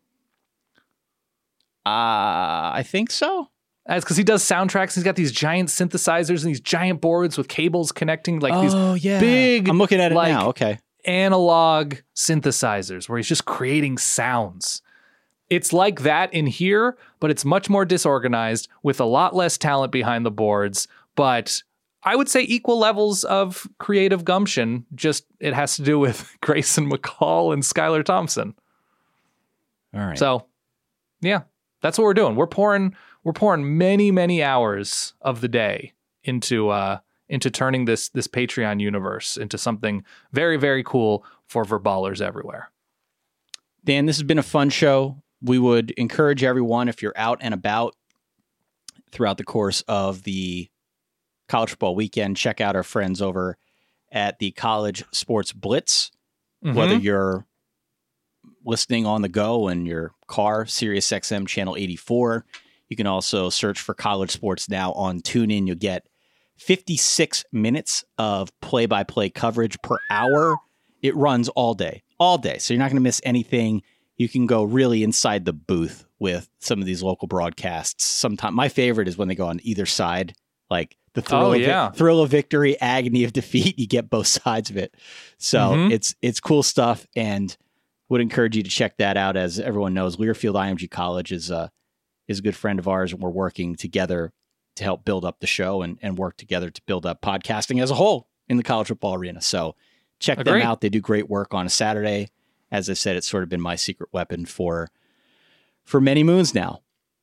Uh, I think so. That's because he does soundtracks. He's got these giant synthesizers and these giant boards with cables connecting, like oh, these yeah. big. I'm looking at it like, now. Okay. Analog synthesizers where he's just creating sounds. It's like that in here, but it's much more disorganized with a lot less talent behind the boards. But I would say equal levels of creative gumption. Just it has to do with Grayson McCall and Skylar Thompson. All right. So, yeah, that's what we're doing. We're pouring. We're pouring many, many hours of the day into uh, into turning this this Patreon universe into something very, very cool for Verballers everywhere. Dan, this has been a fun show. We would encourage everyone, if you're out and about throughout the course of the college football weekend, check out our friends over at the College Sports Blitz. Mm-hmm. Whether you're listening on the go in your car, Sirius X M channel eighty-four. You can also search for College Sports Now on TuneIn. You'll get fifty-six minutes of play-by-play coverage per hour. It runs all day, all day. So you're not going to miss anything. You can go really inside the booth with some of these local broadcasts. Sometimes my favorite is when they go on either side, like the thrill, oh, of, yeah. vi- thrill of victory, agony of defeat. You get both sides of it. So mm-hmm. it's it's cool stuff, and would encourage you to check that out. As everyone knows, Learfield I M G College is a is a good friend of ours, and we're working together to help build up the show and, and work together to build up podcasting as a whole in the college football arena. So check Agreed. them out. They do great work on a Saturday. As I said, it's sort of been my secret weapon for for many moons now.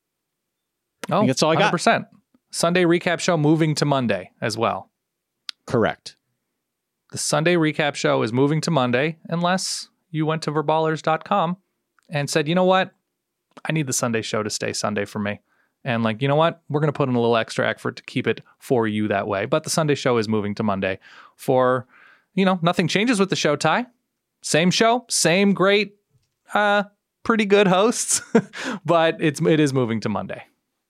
Oh, that's all I got. one hundred percent. Sunday recap show moving to Monday as well. Correct. The Sunday recap show is moving to Monday unless you went to verballers dot com and said, you know what? I need the Sunday show to stay Sunday for me. And like, you know what? We're going to put in a little extra effort to keep it for you that way. But the Sunday show is moving to Monday for, you know, nothing changes with the show, Ty. Same show, same great, uh, pretty good hosts, but it's it is moving to Monday.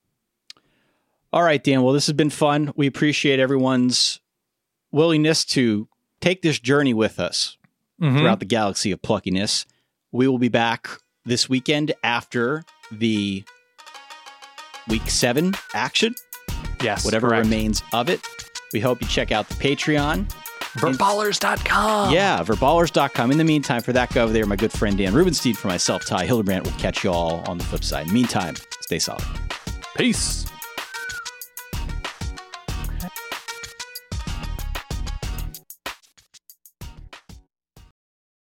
All right, Dan. Well, this has been fun. We appreciate everyone's willingness to take this journey with us mm-hmm. throughout the galaxy of pluckiness. We will be back this weekend after the week seven action. Yes, whatever correct. remains of it. We hope you check out the Patreon. verballers dot com. Yeah, verballers dot com. In the meantime, for that guy over there, my good friend Dan Rubenstein, for myself, Ty Hildebrandt, will catch you all on the flip side. Meantime, stay solid. Peace.